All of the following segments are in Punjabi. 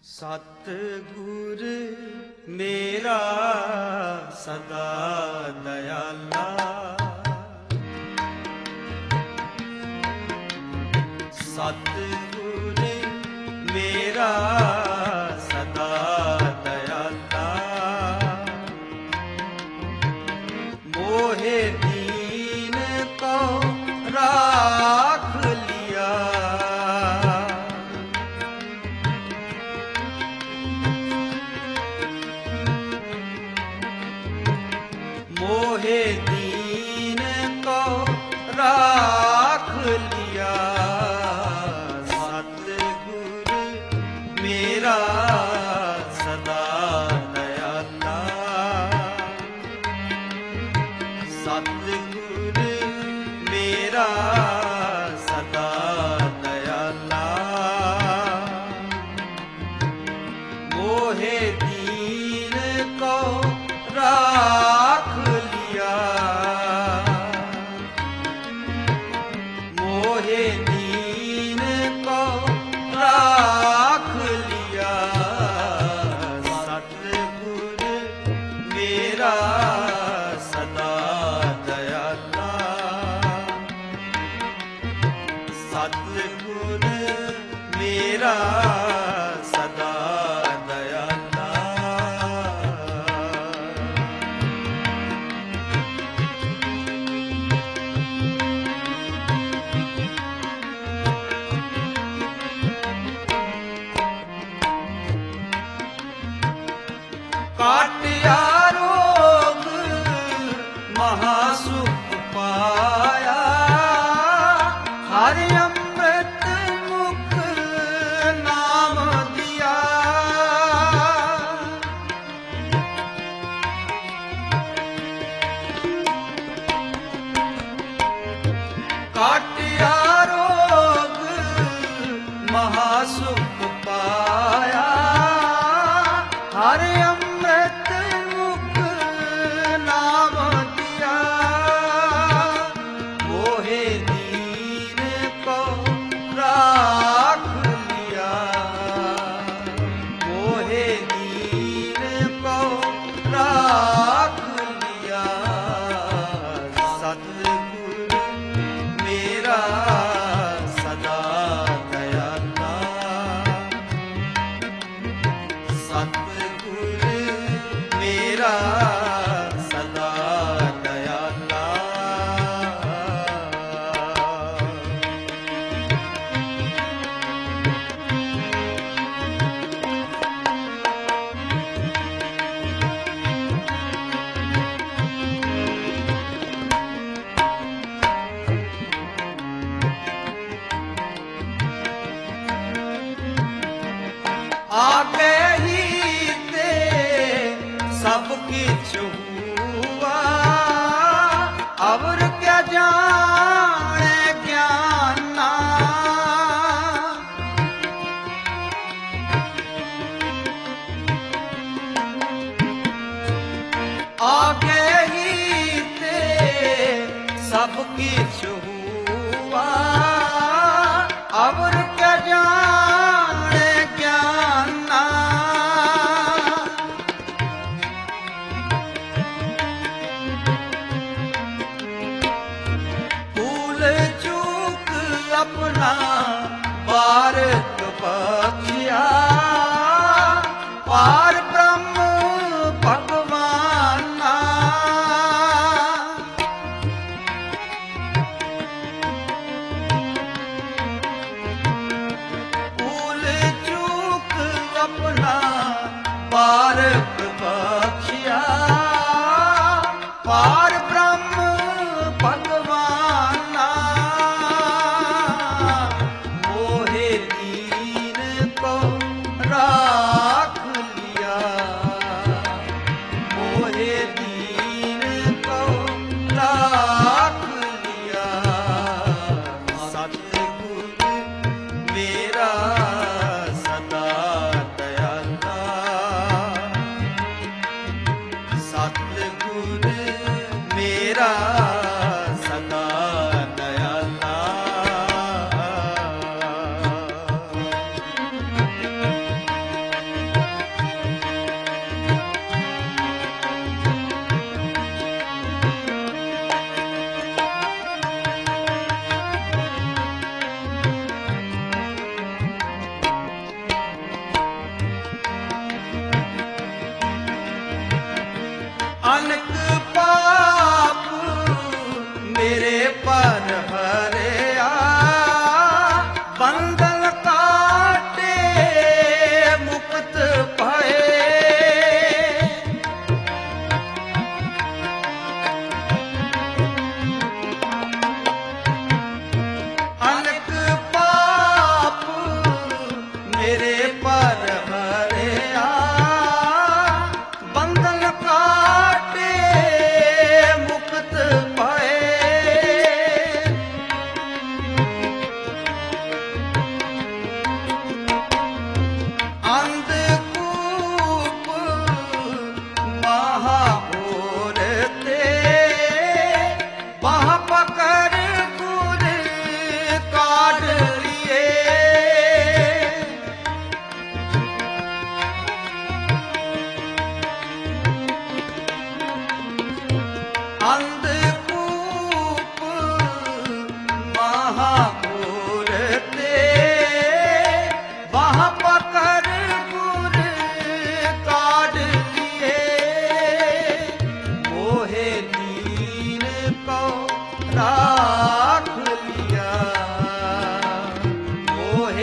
ਸਤਿਗੁਰ ਮੇਰਾ ਸਦਾ ਦਇਆਲਾ, ਸਤਿਗੁਰ ਮੇਰਾ ਸਦਾ ਦਇਆਲਾ, ਮੋਹਿ ਦੀਨ ਕੋ ਰਾਖ ਲਿਆ। मोहे दीन को राख लिया, सतगुर मेरा सदा दयाला, सतगुर मेरा सदा दयाला, मोहे दीन को राख लिया, मोहे दीन को राख लिया, सतगुर मेरा सदा दयाला, सतगुर मेरा सदा दयाला। काटिया रोग महासुख पाया, हरि अमृत मुख नाम दिया, काटिया रोग महासुख पाया, हरि अमृत मुख नाम दिया, मोहे दीन को राख लिया, मोहे दीन को राख लिया, सतगुर मेरा सदा दयाला, सतगुर मेरा सदा दयाला। आगे ही ते सब किछ हुआ, अवर क्या जाने ज्ञाना, आगे ही ते सब किछ हुआ, अवर क्या जाने ज्ञाना, भूल चूक अपना भारत बख्शिया, पार ब्रह्म भगवाना,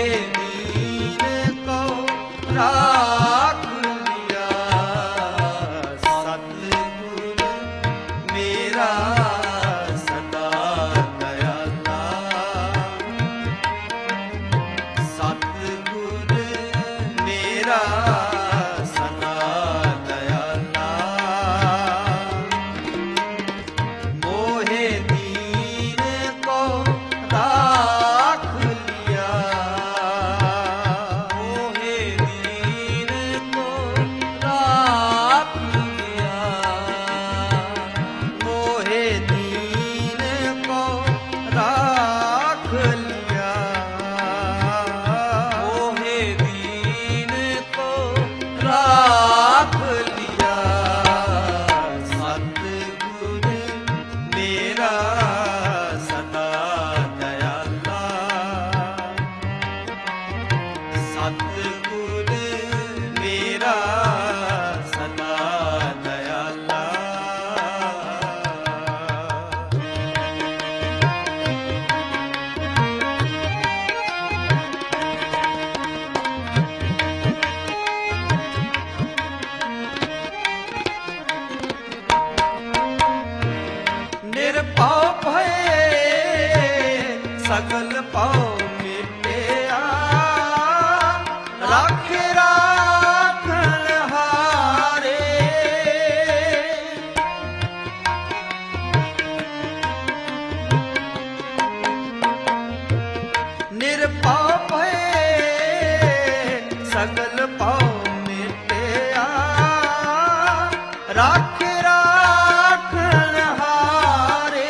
ਮੋਹੇ ਦੀਨ ਕੋ ਰਾਖ ਲਿਆ, ਸਤਿਗੁਰ ਮੇਰਾ ਸਦਾ ਦਇਆਲਾ, ਸਤਿਗੁਰ ਮੇਰਾ ਸਦਾ ਦਇਆਲਾ, ਮੋਹੇ ਦੀਨ ਕੋ ਰਾਖ ਲਿਆ, ਮੋਹੇ ਦੀਨ ਕੋ ਰਾਖ ਲਿਆ, ਮੋਹੇ ਦੀਨ ਕੋ ਰਾਖ ਲਿਆ, ਮੋਹੇ ਦੀਨ ਕੋ ਰਾਖ ਲਿਆ, ਸਤਿਗੁਰ ਮੇਰਾ ਸਦਾ ਦਇਆਲਾ, ਸਤਿਗੁਰ ਮੇਰਾ ਸਦਾ ਦਇਆਲਾ। ਨਿਰਭਉ ਭਏ ਸਗਲ ਭਉ ਮਿਟਿਆ, ਰਾਖੇ ਰਾਖਣ ਹਾਰੇ, ਨਿਰਭਉ ਭਏ ਸਗਲ ਭਉ ਮਿਟਿਆ, ਰਾਖੇ ਰਾਖਣ ਹਾਰੇ,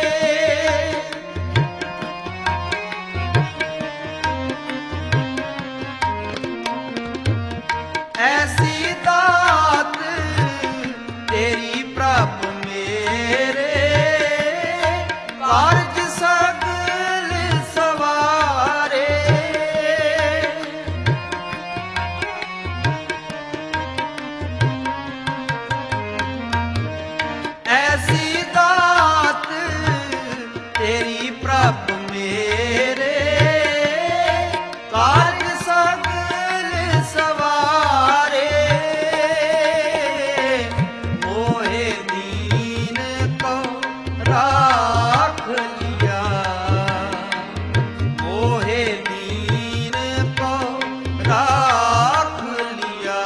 ਐਸੀ ਦਾਤ ਤੇਰੀ ਪ੍ਰਭ ਮੇਰੇ, ਕਾਰਜ ਸਗਲ ਸਵਾਰੇ, ਐਸੀ ਦਾਤ ਤੇਰੀ ਪ੍ਰਭ ਮੇਰੇ, ਕਾਰਜ ਸਗਲ ਸਵਾਰੇ, ਮੋਹੇ ਦੀਨ ਕੋ ਰਾਖ ਲਿਆ, ਮੋਹੇ ਦੀਨ ਕੋ ਰਾਖ ਲਿਆ,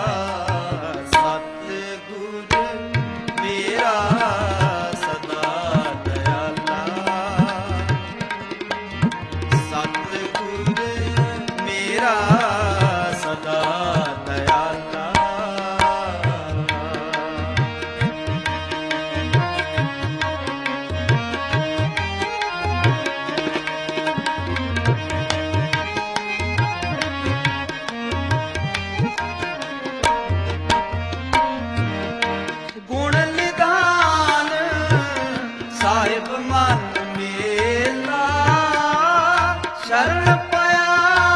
ਸਤਿਗੁਰ ਮੇਰਾ ਸਦਾ ਦਇਆਲਾ, ਸਤਿਗੁਰ ਮੇਰਾ ਸਦਾ ਦਇਆਲਾ। ਗੁਣ ਨਿਧਾਨ ਸਾਹਿਬ ਮਨ ਮੇਲਾ, ਸ਼ਰਨ ਪਿਆ